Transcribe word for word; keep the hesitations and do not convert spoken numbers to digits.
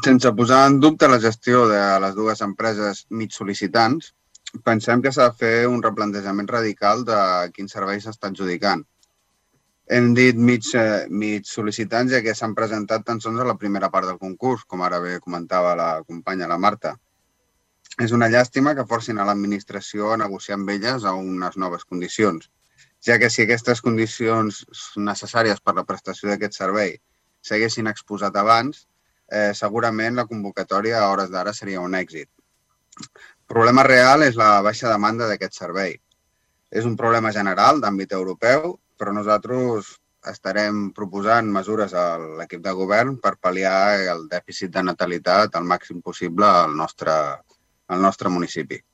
Sense posar en dubte la gestió de les dues empreses mig sol·licitants, pensem que s'ha de fer un replantejament radical de quins serveis s'està adjudicant. Hem dit mig, mig sol·licitants ja que s'han presentat tan sols a la primera part del concurs, com ara bé comentava la companya, la Marta. És una llàstima que forcin a l'administració a negociar amb elles a unes noves condicions, ja que si aquestes condicions necessàries per la prestació d'aquest servei s'haguessin exposat abans, eh, segurament la convocatòria a hores d'ara seria un èxit. El problema real és la baixa demanda d'aquest servei. És un problema general d'àmbit europeu, però nosaltres estarem proposant mesures a l'equip de govern per pal·liar el dèficit de natalitat al màxim possible al nostre, al nostre municipi.